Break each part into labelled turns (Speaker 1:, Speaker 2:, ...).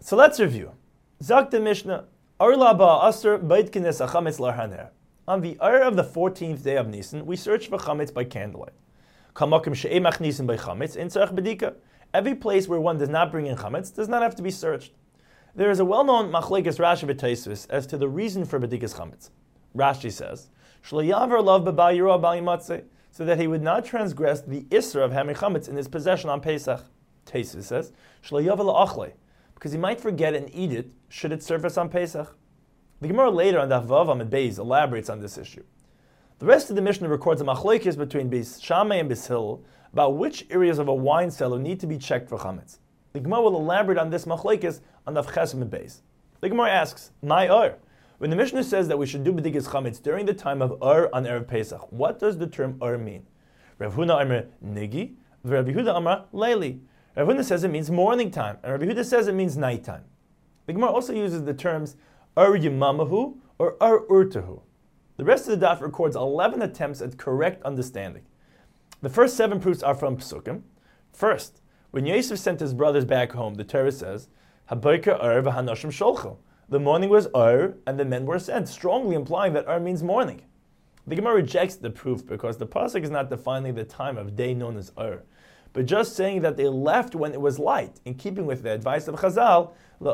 Speaker 1: So let's review. Zak the Mishnah, Arla ba Asr Beitkines Achametz Larhaner. On the hour of the 14th day of Nisan, we search for chametz by candlelight. Kamakim she'emach Nisan by chametz in tzarech bedika. Every place where one does not bring in chametz does not have to be searched. There is a well-known machlekes Rashi v'Tosfos as to the reason for bedikas chametz. Rashi says, Shlo yaver lav b'bal yirah bal yimatzeh, so that he would not transgress the isra of having chametz in his possession on Pesach. Tosfos says, Shlo yaver la'achlei, because he might forget and eat it should it surface on Pesach. The Gemara later on Daf Vav Amud Beis elaborates on this issue. The rest of the Mishnah records a machlekes between Beis Shammai and Beis Hillel about which areas of a wine cellar need to be checked for chametz. The Gemara will elaborate on this machlekes on Daf Ches Amud Beis. The Gemara asks, "My Ur." When the Mishnah says that we should do bedikas chametz during the time of Ur on Erev Pesach, what does the term Ur mean? Rav Huna Amar Nigi, Rav Yehuda Amar Leili. Rav Huna says it means morning time, and Rav Yehuda says it means nighttime. The Gemara also uses the terms Ur Yimamahu or Ur Urtahu. The rest of the daf records 11 attempts at correct understanding. The first 7 proofs are from Psukim. First, when Yosef sent his brothers back home, the Torah says, Haboker Ur v'hanoshim sholcho. The morning was Ur, and the men were sent, strongly implying that Ur means morning. The Gemara rejects the proof because the pasuk is not defining the time of day known as Ur, but just saying that they left when it was light, in keeping with the advice of Chazal,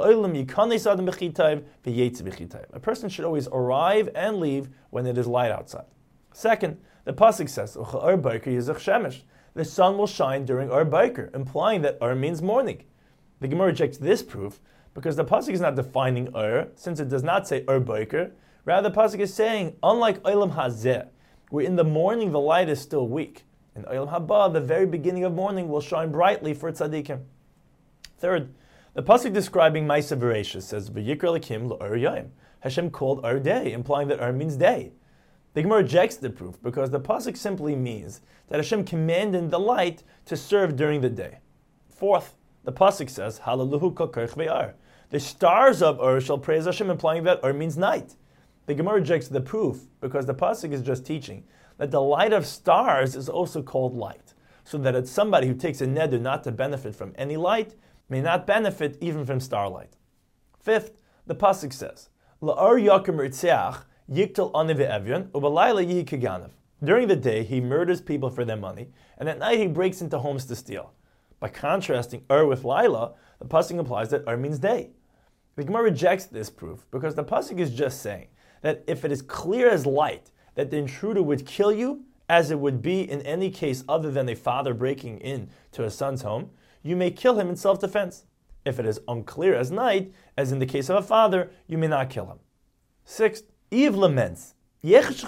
Speaker 1: a person should always arrive and leave when it is light outside. Second, the pasuk says, the sun will shine during Ur Boker, implying that Ur means morning. The Gemara rejects this proof because the pasuk is not defining Ur, since it does not say Ur Boker. Rather, the pasuk is saying, unlike Olam Hazeh, where in the morning the light is still weak, in Olam Haba, the very beginning of morning will shine brightly for tzaddikim. Third, the pasuk describing Ma'aseh Bereishis says, "V'yikra Elokim l'Ur Yom." Hashem called Ur day, implying that Ur means day. The Gemara rejects the proof because the pasuk simply means that Hashem commanded the light to serve during the day. Fourth, the pasuk says, "Halaluhu kokoch ve'ar." The stars of Ur shall praise Hashem, implying that Ur means night. The Gemara rejects the proof because the pasuk is just teaching that the light of stars is also called light, so that it's somebody who takes a neder not to benefit from any light may not benefit even from starlight. Fifth, the pasuk says, "La'ar yakim ritzeach yiktal ani ve'evyon u'balayla yihi keganav." During the day, he murders people for their money, and at night he breaks into homes to steal. By contrasting Ur with Laila, the pasuk implies that Ur means day. The Gemara rejects this proof because the pasuk is just saying that if it is clear as light that the intruder would kill you, as it would be in any case other than a father breaking in to a son's home, you may kill him in self-defense. If it is unclear as night, as in the case of a father, you may not kill him. Sixth, Eve laments, at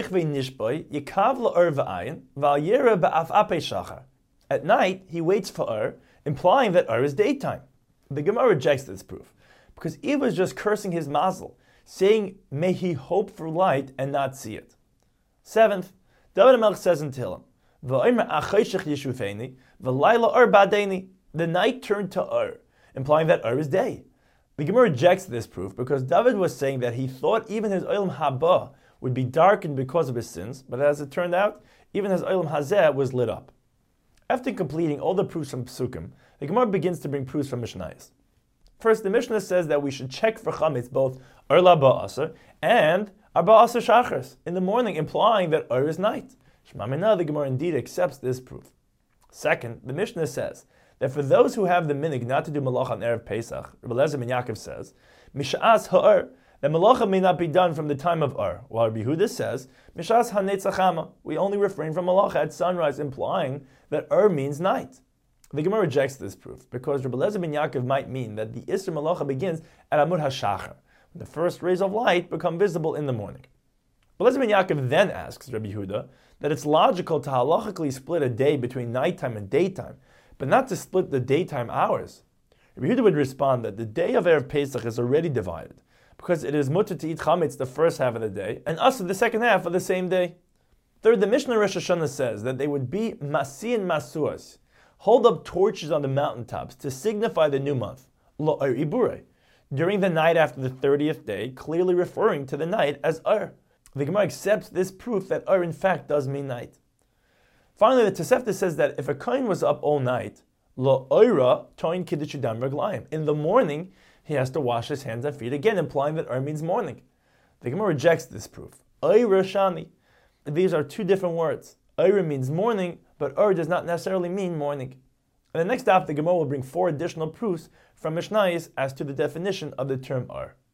Speaker 1: night, he waits for Ur, implying that Ur is daytime. The Gemara rejects this proof because Eve was just cursing his mazel, saying, may he hope for light and not see it. Seventh, David HaMelech says in Tehillim, the night turned to Ur, implying that Ur is day. The Gemara rejects this proof because David was saying that he thought even his Olam Haba would be darkened because of his sins, but as it turned out, even his Olam Hazeh was lit up. After completing all the proofs from Psukim, the Gemara begins to bring proofs from Mishnayos. First, the Mishnah says that we should check for chametz both Ur Laba Asr and Arba Asr Shachars in the morning, implying that Ur is night. Shema Minah, the Gemara indeed accepts this proof. Second, the Mishnah says that for those who have the minig not to do malacha on Erev Pesach, Rabbi Eliezer ben Yaakov says, Misha'as ha'ur, that malacha may not be done from the time of Ur, while Rabbi Yehuda says, Misha'as ha'netzachama, we only refrain from malacha at sunrise, implying that Ur means night. The Gemara rejects this proof because Rabbi Eliezer ben Yaakov might mean that the Isser Malacha begins at Amud HaShachar, when the first rays of light become visible in the morning. Rabbi Eliezer ben Yaakov then asks Rabbi Yehuda that it's logical to halachically split a day between nighttime and daytime, but not to split the daytime hours. Rabbi Yehuda would respond that the day of Erev Pesach is already divided, because it is mutter to eat chametz the first half of the day, and asr the second half of the same day. Third, the Mishnah Rosh Hashanah says that they would be masi and masuas, hold up torches on the mountaintops to signify the new month, Lo'er Ibure, during the night after the 30th day, clearly referring to the night as Ur. The Gemara accepts this proof that Ur in fact does mean night. Finally, the Tosefta says that if a kohen was up all night, Lo oira toin kiddush yadam raglayim. In the morning, he has to wash his hands and feet, again implying that means morning. The Gemara rejects this proof. Oira shani. These are two different words. Oira means morning, but does not necessarily mean morning. In the next daf, the Gemara will bring 4 additional proofs from Mishnayos as to the definition of the term